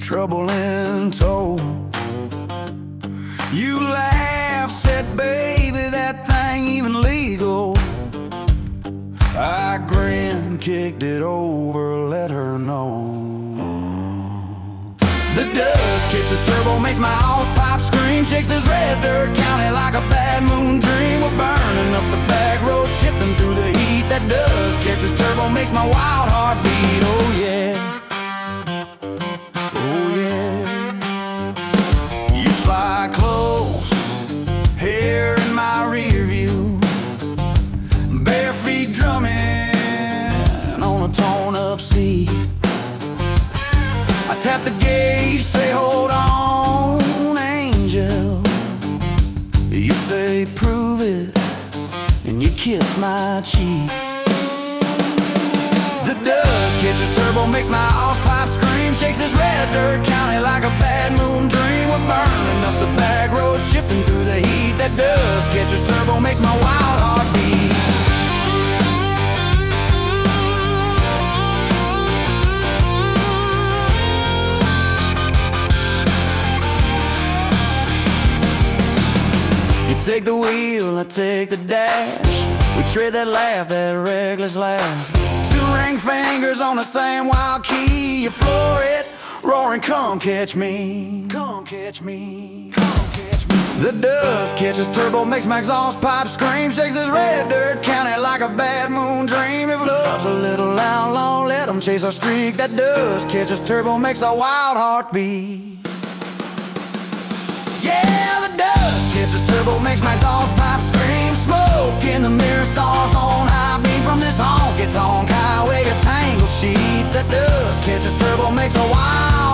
trouble in tow. You laughed, said, baby, that thing even legal? I grinned, kicked it over, let her know. The dust catches turbo, makes my house pipe scream, shakes this red dirt county like a bad moon dream. We're burning up the back road, shifting through the heat. That dust catches turbo, makes my wild heart beat. Oh yeah, oh yeah. You fly close, here in my rear view, bare feet drumming on a torn-up seat. I tap the gauge, say hold on, angel. You say prove it, and you kiss my cheek. The dust catches turbo, makes my house pipe scream, shakes this red dirt county like a bad moon dream. We're burning up the back road, shifting through the heat. That dust catches turbo, makes my wild heart beat. Take the wheel, I take the dash. We trade that laugh, that reckless laugh. Two ring fingers on the same wild key. You floor it, roaring, come catch me. Come catch me, come catch me. The dust catches turbo, makes my exhaust pipe scream, shakes this red dirt county like a bad moon dream. If love's a little outlaw, let them chase our streak. That dust catches turbo, makes our wild heart beat. Yeah, the dust catches turbo, makes my exhaust pipe scream. Smoke in the mirror, stars on high beam from this honky-tonk highway of tangled sheets. That dust catches turbo, makes a wild